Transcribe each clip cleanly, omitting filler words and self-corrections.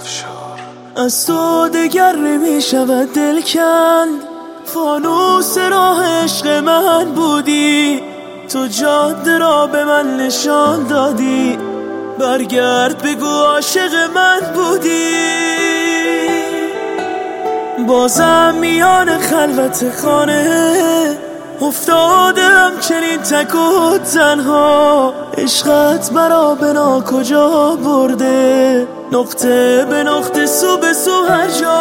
از تو دگر نمیشود دل کند، فانوس راه عشق من بودی، تو جاده را به من نشان دادی، برگرد بگو عاشق من بودی. بازم میان خلوت خانه افتادم چنین تک و تنها، عشقت مرا به ناکجا برده، نقطه به نقطه سو به سو هر جا.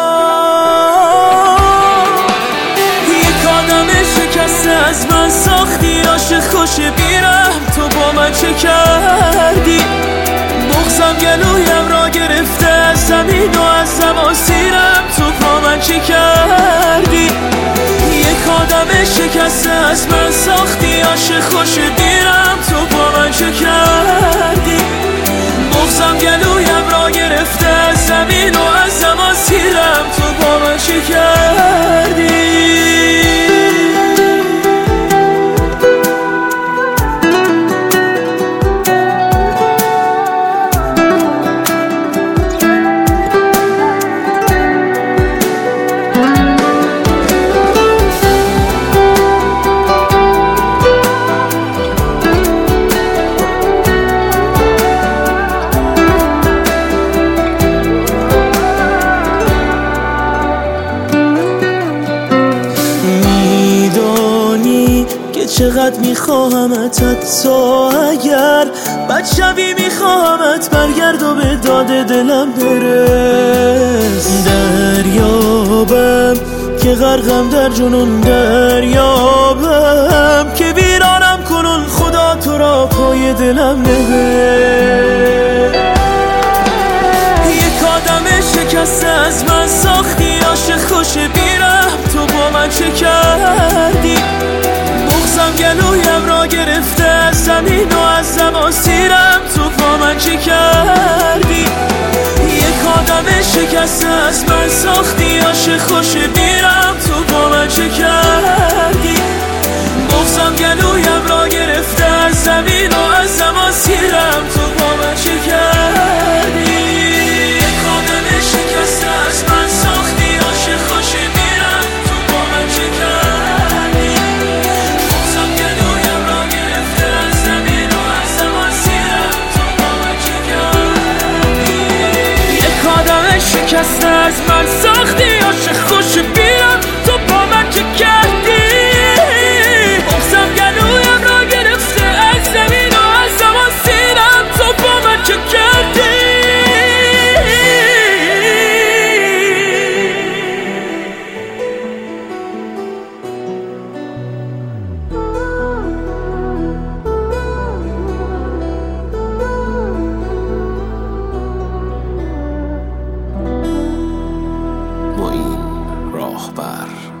یک آدم شکسته از من ساختی، عاشق خوش بیرم تو با من چه کردی؟ بغضم گلویم را گرفته از زمین و از زماسیرم تو با من چه کردی؟ یک آدم شکسته از من ساختی، عاشق خوش بیرم تو با من چه کردی؟ بغضم گلویم را گرفته از زمین و از زماسیرم تو با من چه کردی؟ چقدر میخواهمت، حتی اگر بد شوی میخواهمت برگرد و به داد دلم برس. دریابم که غرقم در جنون، دریابم که ویرانم کنون، خدا تو را پای دلم نهه. یک آدم شکسته از من ساختی، عاشق خوش بیرم تو با من چه کردی؟ بغضم گلویم را گرفته از زمین و از زماسیرم تو با من چه کردی؟ یک آدم شکسته از من ساختی، عاشق خوش بیرم تو با من چه کردی؟ بغضم گلویم را گرفته از زمین و از زماسیرم تو با من چه کردی؟ یک آدم شکسته از من ساختی، عاشق خوش بیرم تو با من چه کردی؟ بغضم گلویم را گرفته از زمین و از زماسیرم تو با من چه کردی؟ یک آدم شکسته از من ساختی، عاشق خوش بیرم تو با من چه کردی؟ بغضم گلویم را گرفته از زمین و از زماسیرم تو با من چه کردی؟ معین راهبر